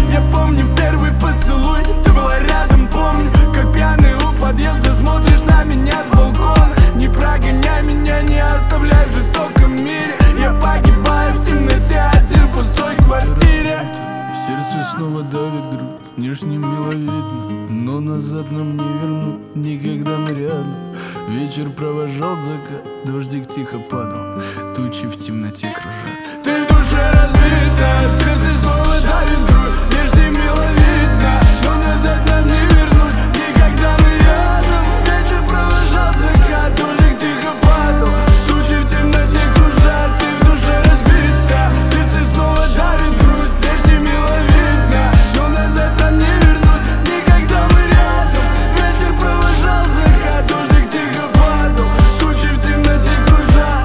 Я помню первый поцелуй, ты была рядом, помню, как пьяный у подъезда смотришь на меня с балкона. Не прогоняй меня, не оставляй в жестоком мире. Я погибаю в темноте, один в пустой квартире. Сердце снова давит грудь, внешне мило видно, но назад нам не вернуть, никогда мы рядом. Вечер провожал закат, дождик тихо падал, тучи в темноте кружат. Ты в душе разбита, в сердце снова давит грудь, внешне мило видно, но назад нам не вернуть, никогда мы рядом. Вечер провожал закат, дождик тихо падал, тучи в темноте кружат. Ты в душе разбита, в сердце снова давит грудь, внешне мило видно, но назад нам не вернуть, никогда мы рядом. Вечер провожал закат, дождик тихо падал, тучи в темноте кружат.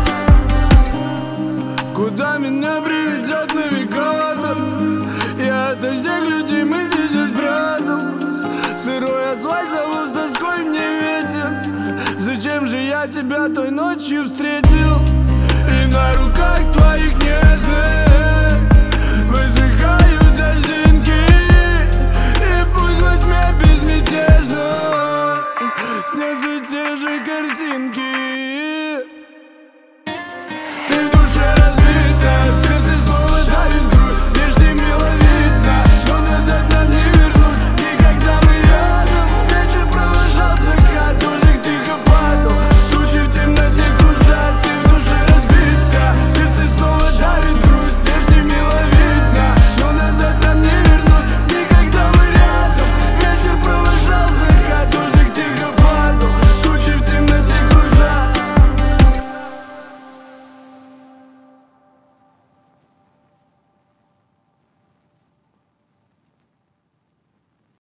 Куда меня приведет навигатор? Я ото всех людей мысли здесь братом. Сырой асфальт зовут с тоской мне ветер. Зачем же я тебя той ночью встретил? И на руках твоих нежных высыхают дождинки, и пусть во тьме безмятежно снятся те же картинки.